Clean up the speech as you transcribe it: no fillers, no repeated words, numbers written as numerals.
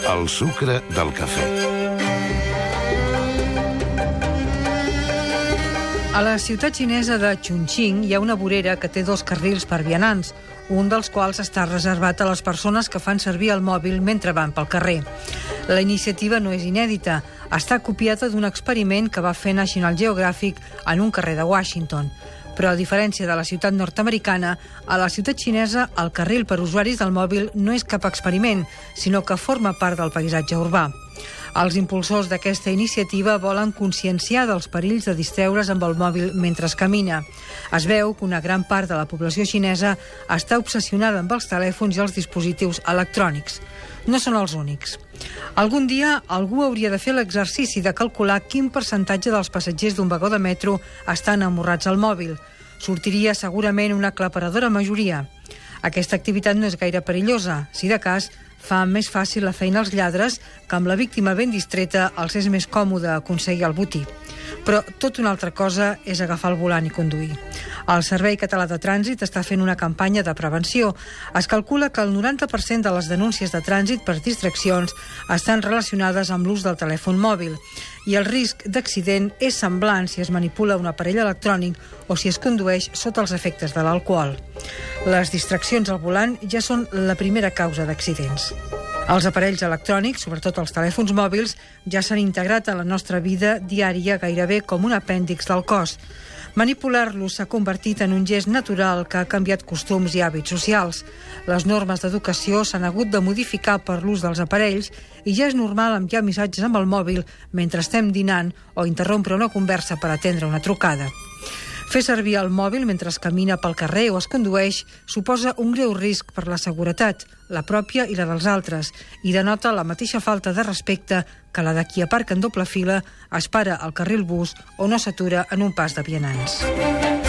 El sucre del cafè. A la ciutat xinesa de Chongqing hi ha una vorera que té 2 carrils per vianants, un dels quals està reservat a les persones que fan servir el mòbil mentre van pel carrer. La iniciativa no és inèdita, està copiada d'un experiment que va fer National Geographic en un carrer de Washington. Però, a diferència de la ciutat nord-americana, a la ciutat xinesa el carril per usuaris del mòbil no és cap experiment, sinó que forma part del paisatge urbà. Els impulsors d'aquesta iniciativa volen conscienciar dels perills de distreure's amb el mòbil mentre es camina. Es veu que una gran part de la població xinesa està obsessionada amb els telèfons i els dispositius electrònics. No són els únics. Algun dia algú hauria de fer l'exercici de calcular quin percentatge dels passatgers d'un vagó de metro estan amorrats al mòbil. Sortiria segurament una aclaparadora majoria. Aquesta activitat no és gaire perillosa. Si de cas, fa més fàcil la feina als lladres, que amb la víctima ben distreta els és més còmode aconseguir el botí. Però tot una altra cosa és agafar el volant i conduir. El Servei Català de Trànsit està fent una campanya de prevenció. Es calcula que el 90% de les denúncies de trànsit per distraccions estan relacionades amb l'ús del telèfon mòbil i el risc d'accident és semblant si es manipula un aparell electrònic o si es condueix sota els efectes de l'alcohol. Les distraccions al volant ja són la primera causa d'accidents. Els aparells electrònics, sobretot els telèfons mòbils, ja s'han integrat a la nostra vida diària gairebé com un apèndix del cos. Manipular-los s'ha convertit en un gest natural que ha canviat costums i hàbits socials. Les normes d'educació s'han hagut de modificar per l'ús dels aparells i ja és normal enviar missatges amb el mòbil mentre estem dinant o interrompre una conversa per atendre una trucada. Fer servir el mòbil mentre es camina pel carrer o es condueix suposa un greu risc per la seguretat, la pròpia i la dels altres, i denota la mateixa falta de respecte que la de qui aparca en doble fila, es para al carril bus o no s'atura en un pas de vianants.